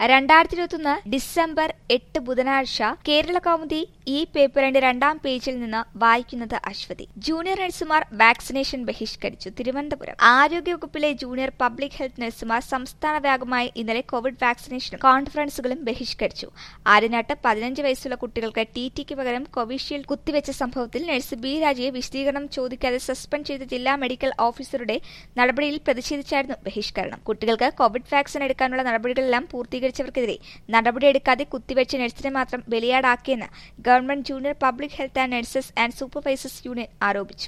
2021 December 8 ബുധനാഴ്ച കേരള കൗമുദി ഈ പേപ്പറിന്റെ രണ്ടാം പേജിൽ നിന്ന് വായിക്കുന്നത് അശ്വതി. ജൂനിയർ നഴ്സുമാർ വാക്സിനേഷൻ ബഹിഷ്കരിച്ചു. തിരുവനന്തപുരം. ആരോഗ്യവകുപ്പിലെ ജൂനിയർ പബ്ലിക് ഹെൽത്ത് നഴ്സുമാർ സംസ്ഥാന വ്യാപകമായി ഇന്നലെ കോവിഡ് വാക്സിനേഷനും കോൺഫറൻസുകളും ബഹിഷ്കരിച്ചു. ആര്യനാട്ട് 15 വയസ്സുള്ള കുട്ടികൾക്ക് ടിടിക്ക് പകരം കോവിഷീൽഡ് കുത്തിവെച്ച സംഭവത്തിൽ നഴ്സ് ബി രാജയെ വിശദീകരണം ചോദിക്കാതെ സസ്പെൻഡ് ചെയ്ത ജില്ലാ മെഡിക്കൽ ഓഫീസറുടെ നടപടിയിൽ പ്രതിഷേധിച്ചായിരുന്നു ബഹിഷ്കരണം. കുട്ടികൾക്ക് കോവിഡ് വാക്സിൻ എടുക്കാനുള്ള നടപടികളെല്ലാം പൂർത്തീകരിച്ചവർക്കെതിരെ നടപടിയെടുക്കാതെ കുത്തിവെച്ച നഴ്സിനെ മാത്രം ബലിയാടാക്കിയെന്ന് government junior public health and nurses and supervisors union ആരോപിച്ചു.